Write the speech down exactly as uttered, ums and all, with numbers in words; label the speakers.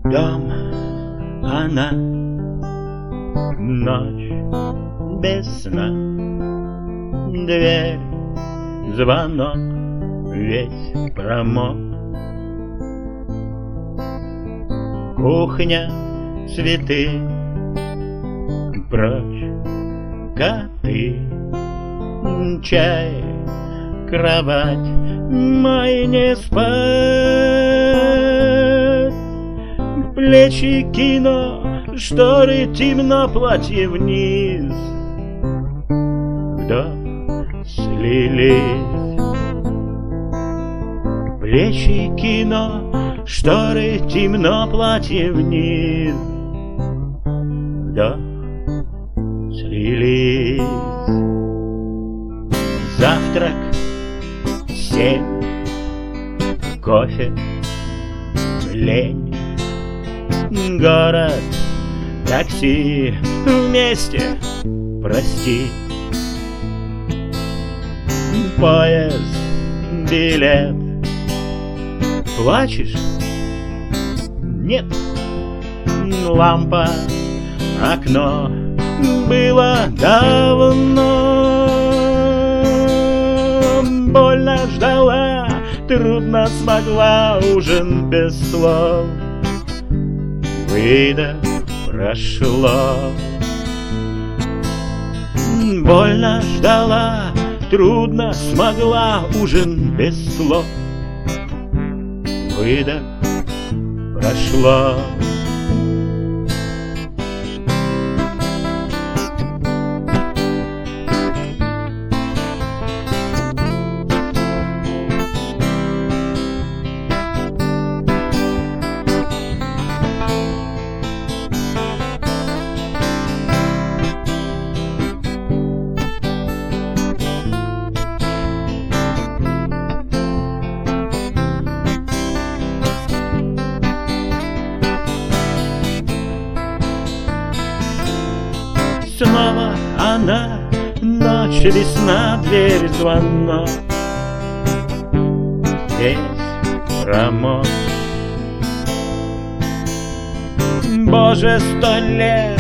Speaker 1: Дом, она, ночь без сна, дверь, звонок, весь промок. Кухня, цветы, прочь коты, чай, кровать, мой не спать. Плечи кино, шторы темно, платье вниз. Вдох, слились. Плечи кино, шторы темно, платье вниз. Вдох, слились. Завтрак, семь, кофе, лень. Город, такси, вместе, прости. Поезд, билет. Плачешь? Нет. Лампа, окно. Было давно. Больно ждала, трудно смогла, ужин без слов. Выдох прошло. Больно ждала, трудно смогла, ужин без слов. Выдох прошло. Снова она, ночь, весна, дверь, звонок. Весь промок. Боже, сто лет